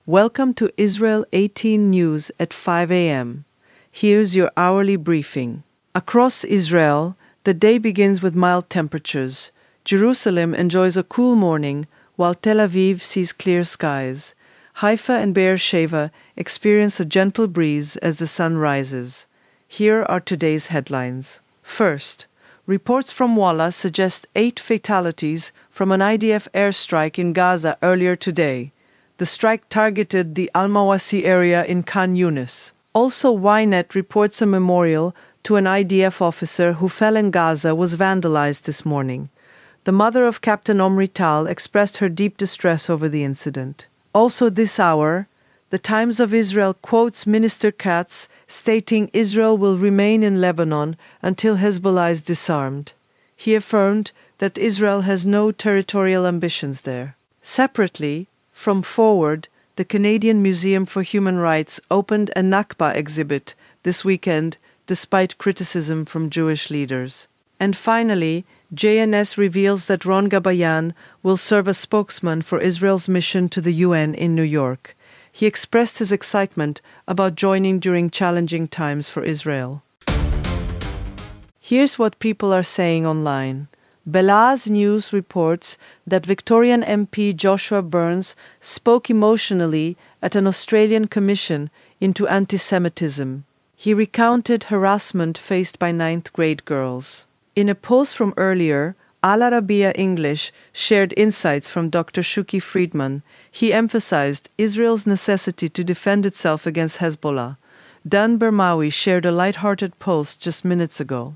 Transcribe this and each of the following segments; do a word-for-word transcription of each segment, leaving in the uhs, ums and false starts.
Welcome to Israel eighteen News at five a m Here's your hourly briefing. Across Israel, the day begins with mild temperatures. Jerusalem enjoys a cool morning, while Tel Aviv sees clear skies. Haifa and Be'er Sheva experience a gentle breeze as the sun rises. Here are today's headlines. First, reports from Walla suggest eight fatalities from an I D F airstrike in Gaza earlier today. The strike targeted the Al-Mawasi area in Khan Yunis. Also, Ynet reports a memorial to an I D F officer who fell in Gaza was vandalized this morning. The mother of Captain Omri Tal expressed her deep distress over the incident. Also this hour, the Times of Israel quotes Minister Katz stating Israel will remain in Lebanon until Hezbollah is disarmed. He affirmed that Israel has no territorial ambitions there. Separately, from Forward, the Canadian Museum for Human Rights opened a Nakba exhibit this weekend despite criticism from Jewish leaders. And finally, J N S reveals that Ron Gabayan will serve as spokesman for Israel's mission to the U N in New York. He expressed his excitement about joining during challenging times for Israel. Here's what people are saying online. Belaz News reports that Victorian M P Joshua Burns spoke emotionally at an Australian commission into anti-Semitism. He recounted harassment faced by ninth grade girls. In a post from earlier, Al Arabiya English shared insights from Doctor Shuki Friedman. He emphasized Israel's necessity to defend itself against Hezbollah. Dan Bermawi shared a light-hearted post just minutes ago.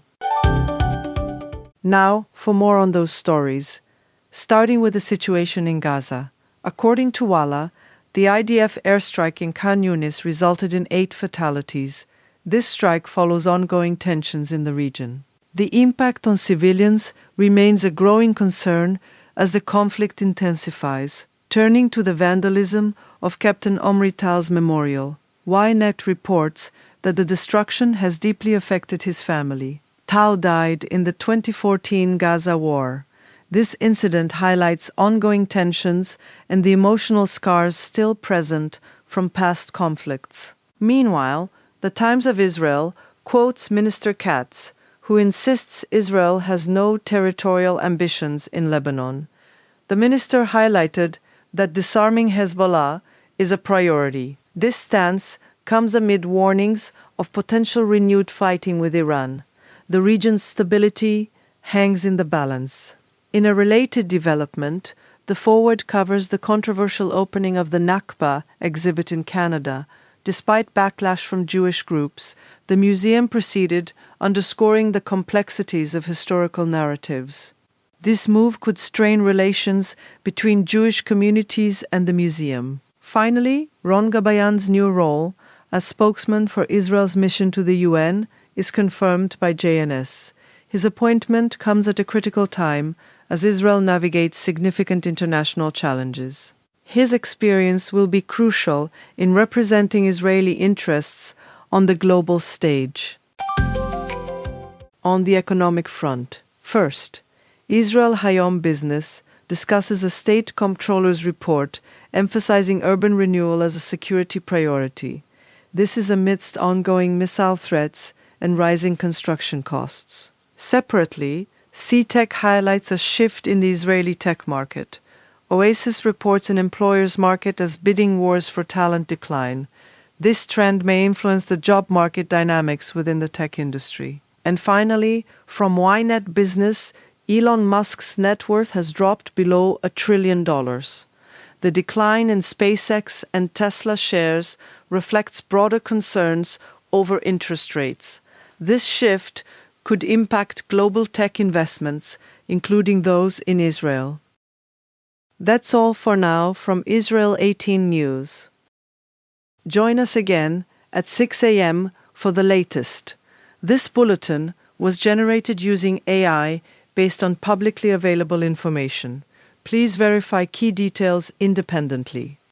Now, for more on those stories. Starting with the situation in Gaza. According to Walla, the I D F airstrike in Khan Yunis resulted in eight fatalities. This strike follows ongoing tensions in the region. The impact on civilians remains a growing concern as the conflict intensifies. Turning to the vandalism of Captain Omri Tal's memorial, Ynet reports that the destruction has deeply affected his family. Tal died in the twenty fourteen Gaza war. This incident highlights ongoing tensions and the emotional scars still present from past conflicts. Meanwhile, the Times of Israel quotes Minister Katz, who insists Israel has no territorial ambitions in Lebanon. The minister highlighted that disarming Hezbollah is a priority. This stance comes amid warnings of potential renewed fighting with Iran. The region's stability hangs in the balance. In a related development, the Forward covers the controversial opening of the Nakba exhibit in Canada. Despite backlash from Jewish groups, the museum proceeded, underscoring the complexities of historical narratives. This move could strain relations between Jewish communities and the museum. Finally, Ron Gabayan's new role as spokesman for Israel's mission to the U N is confirmed by J N S. His appointment comes at a critical time as Israel navigates significant international challenges. His experience will be crucial in representing Israeli interests on the global stage. On the economic front, first, Israel Hayom Business discusses a state comptroller's report emphasizing urban renewal as a security priority. This is amidst ongoing missile threats and rising construction costs. Separately, C-Tech highlights a shift in the Israeli tech market. Oasis reports an employer's market as bidding wars for talent decline. This trend may influence the job market dynamics within the tech industry. And finally, from Ynet Business, Elon Musk's net worth has dropped below a trillion dollars. The decline in SpaceX and Tesla shares reflects broader concerns over interest rates. This shift could impact global tech investments, including those in Israel. That's all for now from Israel eighteen News. Join us again at six a m for the latest. This bulletin was generated using A I based on publicly available information. Please verify key details independently.